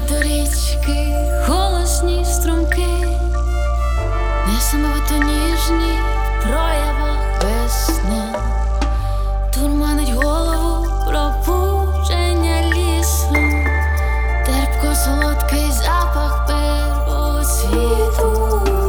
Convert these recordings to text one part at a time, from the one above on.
до річки голосні струмки, несамовито ніжні в проявах весни, турманить голову пробудження лісу, терпко солодкий запах первоцвіту.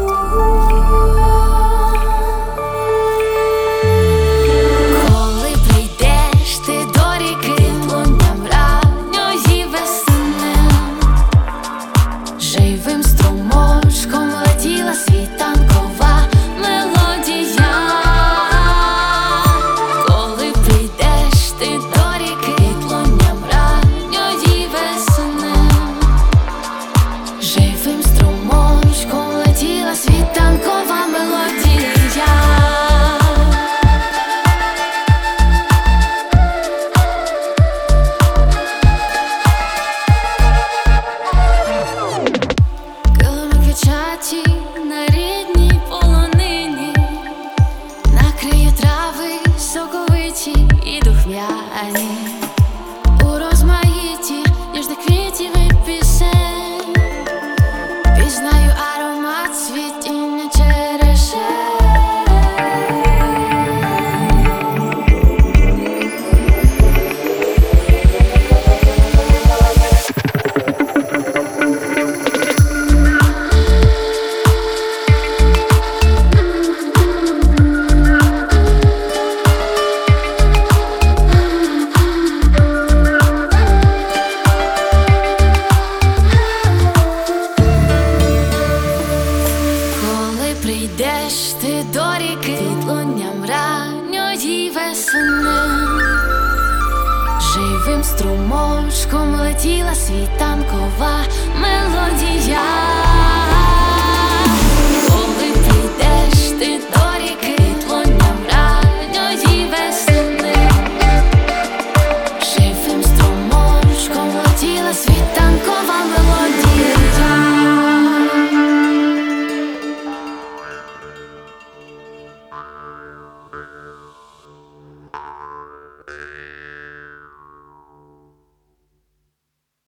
Живим струмочком летіла світанкова мелодія. Коли прийдеш ти до ріки відлунням ранньої весни, живим струмочком летіла світанкова мелодія. На рідній полонині накриє трави соковиті і духмяні, у розмаїті ніжних квітів і пісень пізнаю аромат цвітіння черешень. Прийдеш ти до ріки відлунням ранньої весни, живим струмочком летіла світанкова мелодія.